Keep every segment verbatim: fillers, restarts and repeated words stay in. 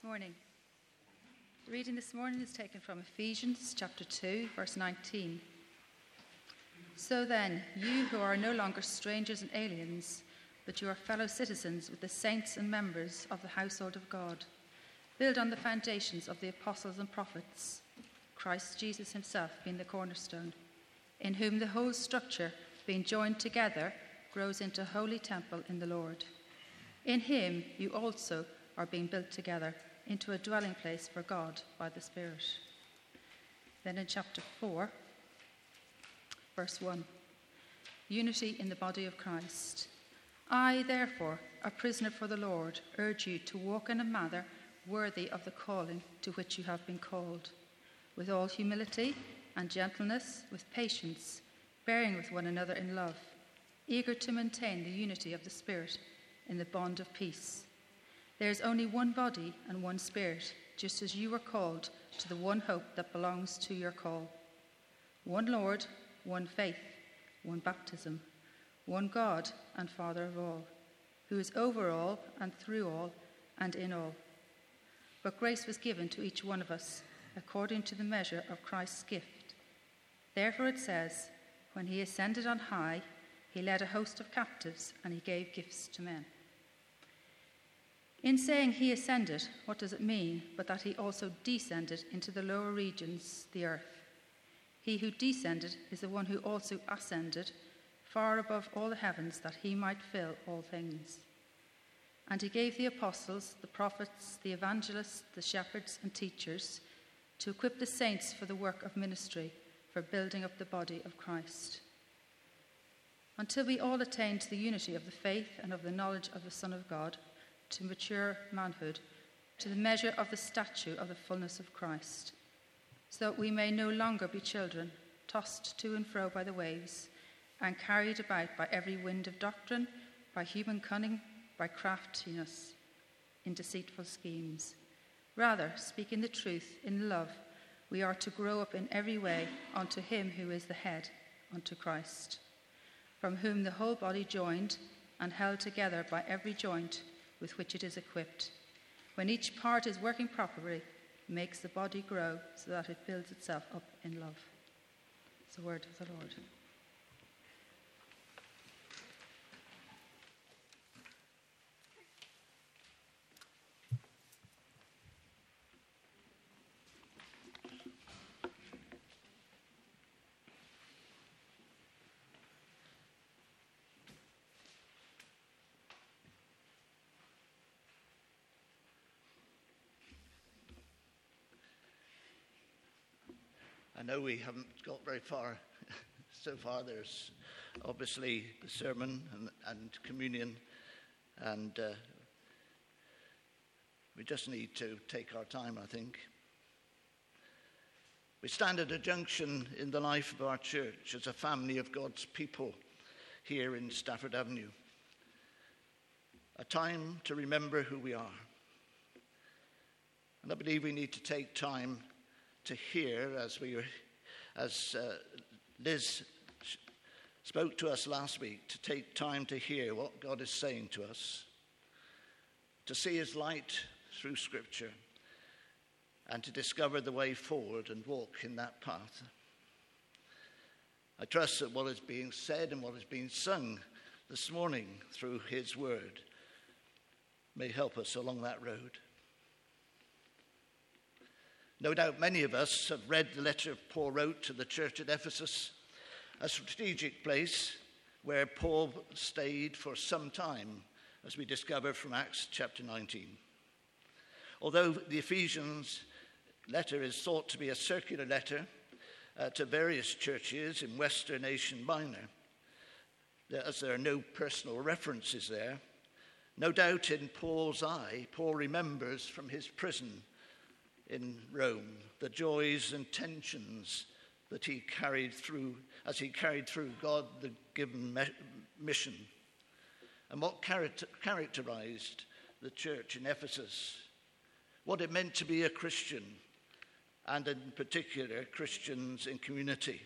Morning. The reading this morning is taken from Ephesians chapter two, verse nineteen. So then, you who are no longer strangers and aliens, but you are fellow citizens with the saints and members of the household of God, build on the foundations of the apostles and prophets, Christ Jesus himself being the cornerstone, in whom the whole structure, being joined together, grows into a holy temple in the Lord. In him you also are being built together into a dwelling place for God by the Spirit. Then in chapter four, verse one, unity in the body of Christ. I, therefore, a prisoner for the Lord, urge you to walk in a manner worthy of the calling to which you have been called, with all humility and gentleness, with patience, bearing with one another in love, eager to maintain the unity of the Spirit in the bond of peace. There is only one body and one Spirit, just as you were called to the one hope that belongs to your call. One Lord, one faith, one baptism, one God and Father of all, who is over all and through all and in all. But grace was given to each one of us according to the measure of Christ's gift. Therefore it says, when he ascended on high, he led a host of captives and he gave gifts to men. In saying he ascended, what does it mean but that he also descended into the lower regions, the earth? He who descended is the one who also ascended far above all the heavens, that he might fill all things. And he gave the apostles, the prophets, the evangelists, the shepherds and teachers to equip the saints for the work of ministry, for building up the body of Christ, until we all attain to the unity of the faith and of the knowledge of the Son of God, to mature manhood, to the measure of the stature of the fullness of Christ, so that we may no longer be children, tossed to and fro by the waves, and carried about by every wind of doctrine, by human cunning, by craftiness, in deceitful schemes. Rather, speaking the truth in love, we are to grow up in every way unto him who is the head, unto Christ, from whom the whole body joined and held together by every joint with which it is equipped, when each part is working properly, makes the body grow so that it builds itself up in love. It's the word of the Lord. I know we haven't got very far so far. There's obviously the sermon and, and communion, and uh, we just need to take our time, I think. We stand at a junction in the life of our church as a family of God's people here in Stafford Avenue. A time to remember who we are. And I believe we need to take time to hear, as we, as uh, Liz spoke to us last week, to take time to hear what God is saying to us, to see his light through Scripture, and to discover the way forward and walk in that path. I trust that what is being said and what is being sung this morning through his word may help us along that road. No doubt many of us have read the letter Paul wrote to the church at Ephesus, a strategic place where Paul stayed for some time, as we discover from Acts chapter nineteen. Although the Ephesians letter is thought to be a circular letter uh, to various churches in Western Asia Minor, as there are no personal references there, no doubt in Paul's eye, Paul remembers from his prison in Rome the joys and tensions that he carried through as he carried through God the given me- mission, and what character- characterized the church in Ephesus, what it meant to be a Christian, and in particular Christians in community.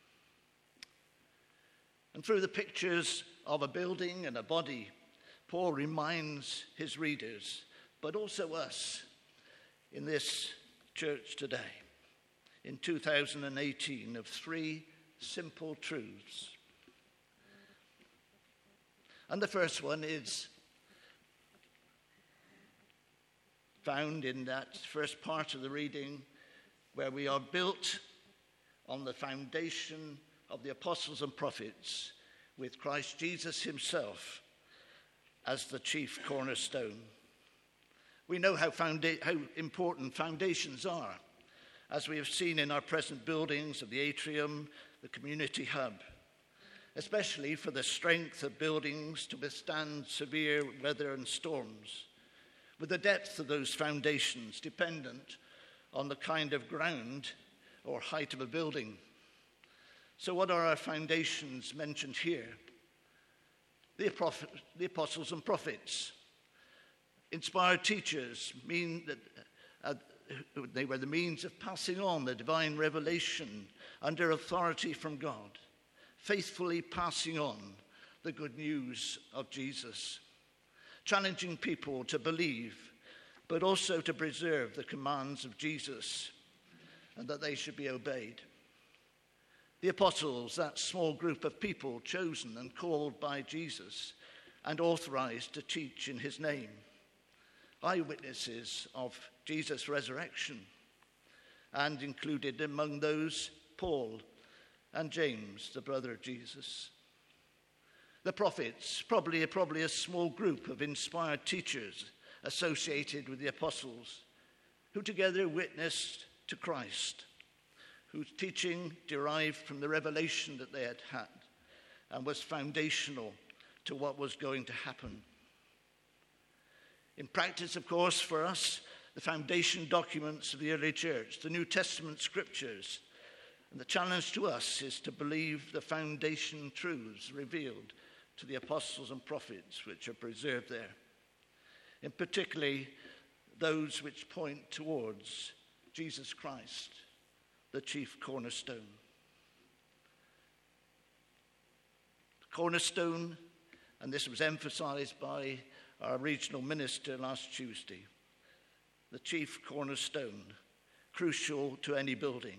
And through the pictures of a building and a body, Paul reminds his readers, but also us, in this church today, in two thousand eighteen, of three simple truths. And the first one is found in that first part of the reading, where we are built on the foundation of the apostles and prophets, with Christ Jesus himself as the chief cornerstone. We know how, founda- how important foundations are, as we have seen in our present buildings of the atrium, the community hub, especially for the strength of buildings to withstand severe weather and storms, with the depth of those foundations dependent on the kind of ground or height of a building. So what are our foundations mentioned here? The, prophet, the apostles and prophets. Inspired teachers mean that uh, they were the means of passing on the divine revelation under authority from God, faithfully passing on the good news of Jesus, challenging people to believe, but also to preserve the commands of Jesus and that they should be obeyed. The apostles, that small group of people chosen and called by Jesus and authorized to teach in his name, eyewitnesses of Jesus' resurrection, and included among those Paul and James, the brother of Jesus. The prophets, probably, probably a small group of inspired teachers associated with the apostles, who together witnessed to Christ, whose teaching derived from the revelation that they had had and was foundational to what was going to happen. In practice, of course, for us, the foundation documents of the early church, the New Testament scriptures, and the challenge to us is to believe the foundation truths revealed to the apostles and prophets which are preserved there, in particularly those which point towards Jesus Christ, the chief cornerstone. The cornerstone, and this was emphasized by our regional minister last Tuesday, the chief cornerstone, crucial to any building,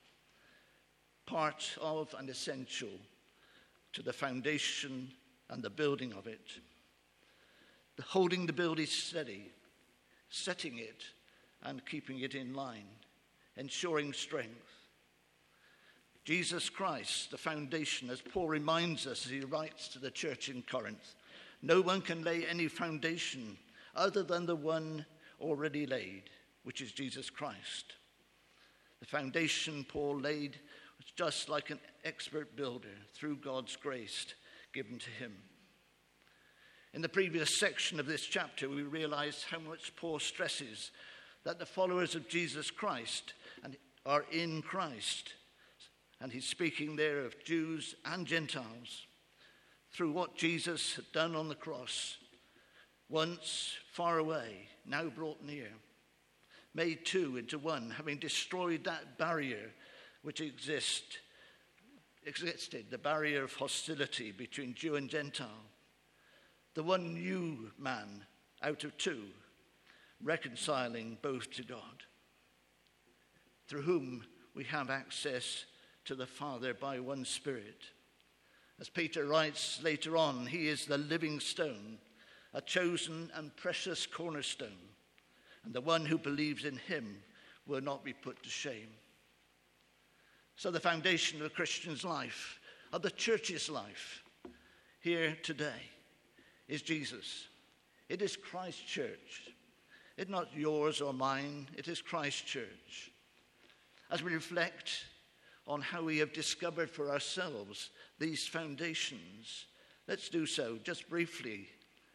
part of and essential to the foundation and the building of it. The holding the building steady, setting it and keeping it in line, ensuring strength. Jesus Christ, the foundation, as Paul reminds us as he writes to the church in Corinth. No one can lay any foundation other than the one already laid, which is Jesus Christ. The foundation Paul laid was just like an expert builder through God's grace given to him. In the previous section of this chapter, we realize how much Paul stresses that the followers of Jesus Christ are in Christ. And he's speaking there of Jews and Gentiles through what Jesus had done on the cross, once far away, now brought near, made two into one, having destroyed that barrier which exist, existed, the barrier of hostility between Jew and Gentile. The one new man out of two, reconciling both to God, through whom we have access to the Father by one Spirit. As Peter writes later on, he is the living stone, a chosen and precious cornerstone, and the one who believes in him will not be put to shame. So the foundation of a Christian's life, of the church's life, here today, is Jesus. It is Christ's church. It's not yours or mine. It is Christ's church. As we reflect on how we have discovered for ourselves these foundations, let's do so just briefly.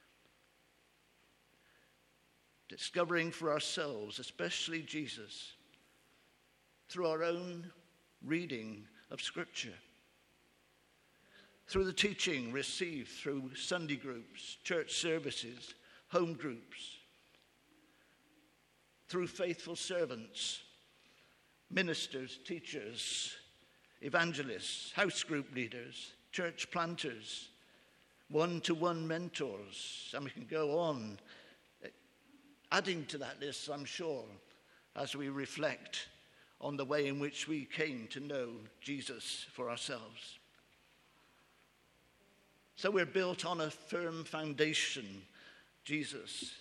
Discovering for ourselves, especially Jesus, through our own reading of Scripture, through the teaching received through Sunday groups, church services, home groups, through faithful servants, ministers, teachers, evangelists, house group leaders, church planters, one-to-one mentors, and we can go on, adding to that list, I'm sure, as we reflect on the way in which we came to know Jesus for ourselves. So we're built on a firm foundation, Jesus.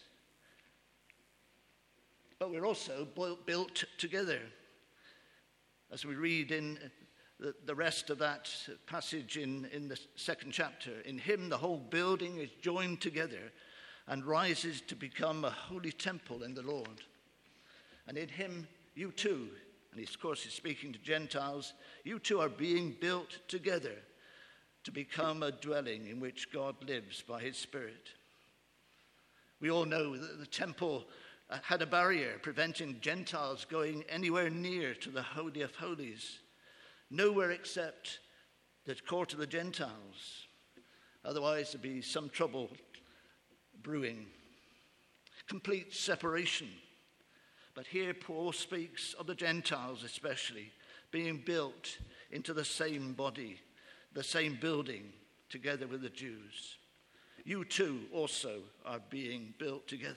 But we're also built together. As we read in the, the rest of that passage in, in the second chapter, in him the whole building is joined together and rises to become a holy temple in the Lord. And in him you too, and of course he's speaking to Gentiles, you too are being built together to become a dwelling in which God lives by his Spirit. We all know that the temple had a barrier preventing Gentiles going anywhere near to the Holy of Holies, nowhere except the court of the Gentiles. Otherwise there'd be some trouble brewing. Complete separation. But here Paul speaks of the Gentiles especially being built into the same body, the same building, together with the Jews. You too also are being built together.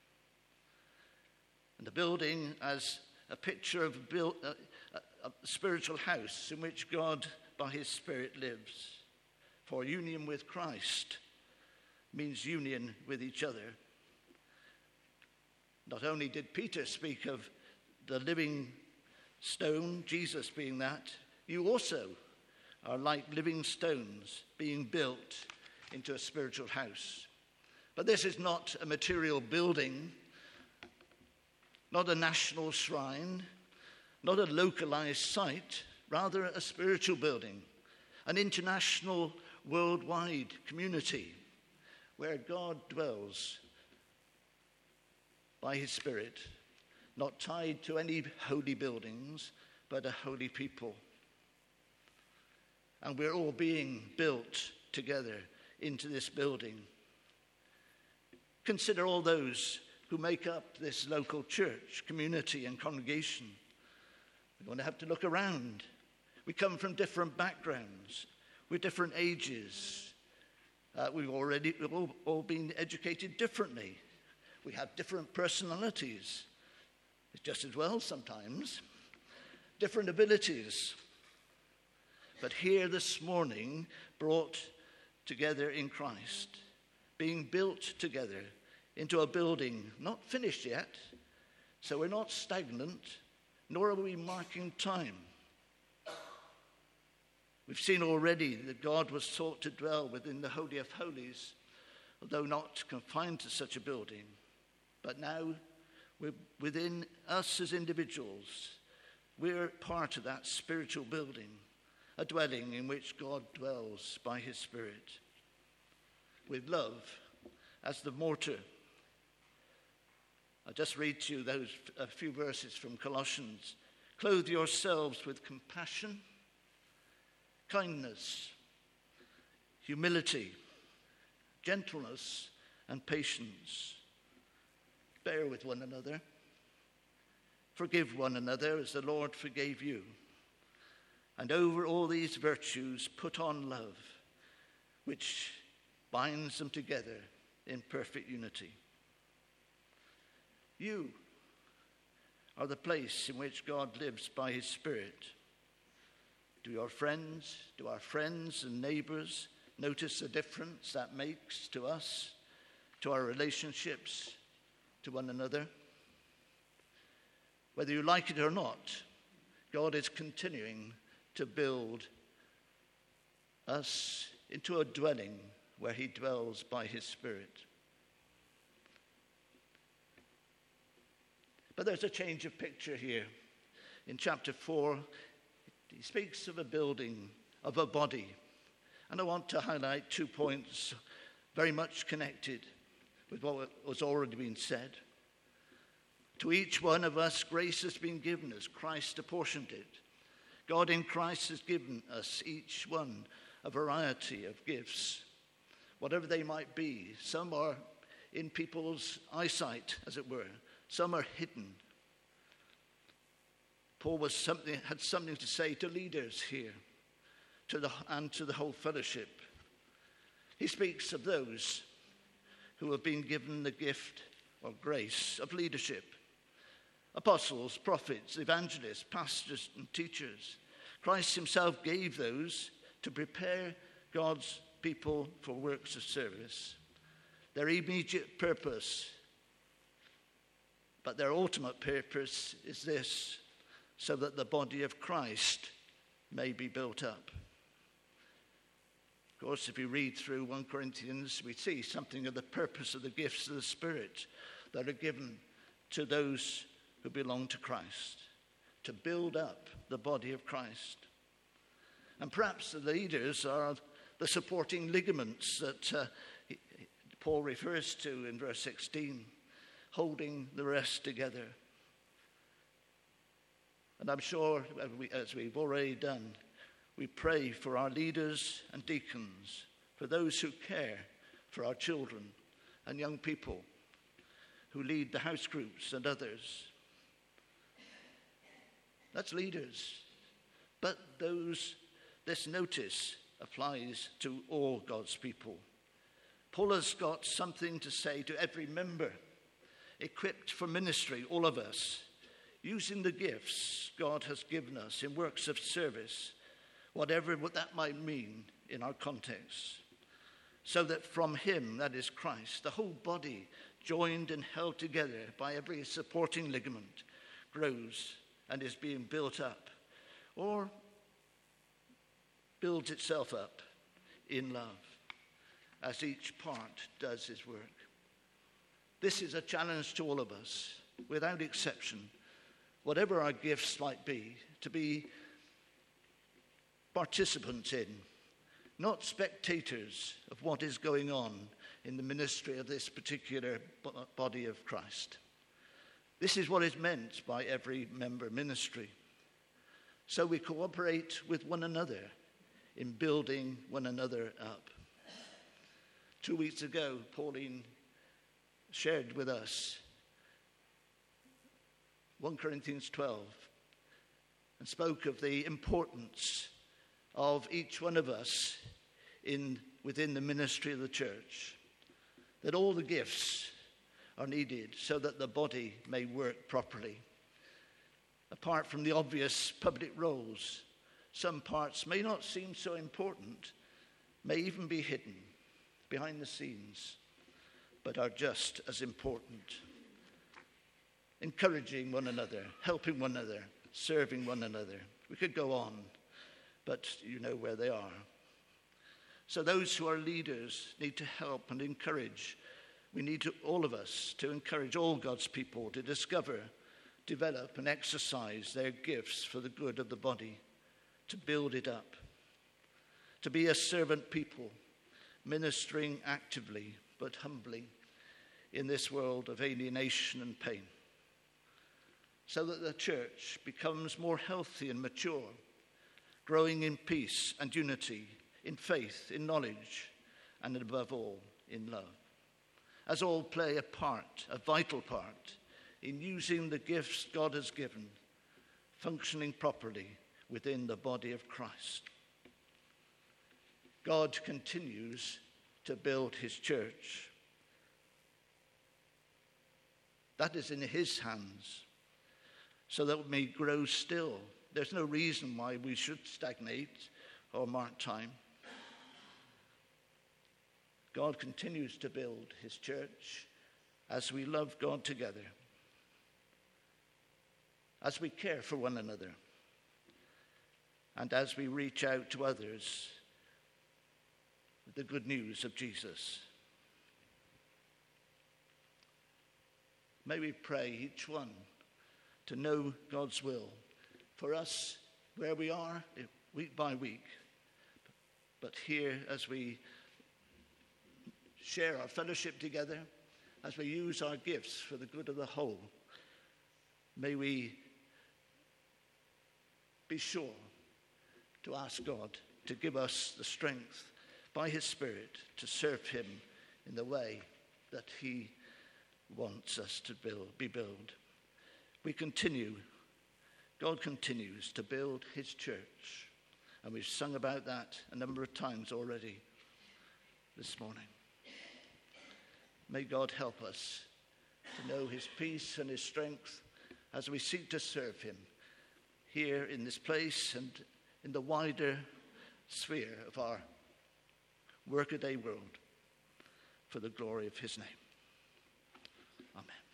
And the building as a picture of a, build, a, a spiritual house in which God, by his Spirit, lives. For union with Christ means union with each other. Not only did Peter speak of the living stone, Jesus being that, you also are like living stones being built into a spiritual house. But this is not a material building, not a national shrine, not a localized site, rather a spiritual building, an international, worldwide community where God dwells by his Spirit, not tied to any holy buildings, but a holy people. And we're all being built together into this building. Consider all those who make up this local church, community, and congregation. We're going to have to look around. We come from different backgrounds, with different ages. Uh, we've already we've all, all been educated differently. We have different personalities, just as well sometimes, different abilities. But here this morning, brought together in Christ, being built together into a building not finished yet, so we're not stagnant, nor are we marking time. We've seen already that God was sought to dwell within the Holy of Holies, although not confined to such a building. But now, we're within us as individuals, we're part of that spiritual building, a dwelling in which God dwells by his Spirit, with love as the mortar. I'll just read to you those a few verses from Colossians. Clothe yourselves with compassion, kindness, humility, gentleness, and patience. Bear with one another. Forgive one another as the Lord forgave you. And over all these virtues, put on love, which binds them together in perfect unity. You are the place in which God lives by his Spirit. Do your friends, do our friends and neighbors notice the difference that makes to us, to our relationships, to one another? Whether you like it or not, God is continuing to build us into a dwelling where he dwells by his Spirit. But there's a change of picture here. In chapter four, he speaks of a building, of a body. And I want to highlight two points very much connected with what was already been said. To each one of us, grace has been given as Christ apportioned it. God in Christ has given us, each one, a variety of gifts, whatever they might be. Some are in people's eyesight, as it were. Some are hidden. Paul was something, had something to say to leaders here to the, and to the whole fellowship. He speaks of those who have been given the gift or grace of leadership. Apostles, prophets, evangelists, pastors, and teachers. Christ himself gave those to prepare God's people for works of service. Their immediate purpose, but their ultimate purpose is this, so that the body of Christ may be built up. Of course, if you read through First Corinthians, we see something of the purpose of the gifts of the Spirit that are given to those who belong to Christ, to build up the body of Christ. And perhaps the leaders are the supporting ligaments that uh, Paul refers to in verse sixteen, holding the rest together. And I'm sure, as we've already done, we pray for our leaders and deacons, for those who care for our children and young people, who lead the house groups and others. That's leaders. But those, this notice applies to all God's people. Paul has got something to say to every member, equipped for ministry, all of us, using the gifts God has given us in works of service, whatever what that might mean in our context, so that from him, that is Christ, the whole body, joined and held together by every supporting ligament, grows and is being built up, or builds itself up in love, as each part does his work. This is a challenge to all of us, without exception, whatever our gifts might be, to be participants in, not spectators of what is going on in the ministry of this particular body of Christ. This is what is meant by every member ministry. So we cooperate with one another in building one another up. Two weeks ago, Pauline shared with us First Corinthians twelve and spoke of the importance of each one of us in within the ministry of the church, that all the gifts are needed so that the body may work properly. Apart from the obvious public roles, some parts may not seem so important, may even be hidden behind the scenes, but are just as important. Encouraging one another, helping one another, serving one another. We could go on, but you know where they are. So those who are leaders need to help and encourage. We need to, all of us, to encourage all God's people to discover, develop, and exercise their gifts for the good of the body, to build it up, to be a servant people, ministering actively but humbly in this world of alienation and pain, so that the church becomes more healthy and mature, growing in peace and unity, in faith, in knowledge, and above all, in love. As all play a part, a vital part, in using the gifts God has given, functioning properly within the body of Christ. God continues to build his church. That is in his hands, so that we may grow still. There's no reason why we should stagnate or mark time. God continues to build his church as we love God together, as we care for one another, and as we reach out to others with the good news of Jesus. May we pray, each one, to know God's will for us where we are week by week, but here as we share our fellowship together, as we use our gifts for the good of the whole, may we be sure to ask God to give us the strength by his Spirit to serve him in the way that he wants us to build, be built. We continue, God continues to build his church, and we've sung about that a number of times already this morning. May God help us to know his peace and his strength as we seek to serve him here in this place and in the wider sphere of our workaday world for the glory of his name. Amen.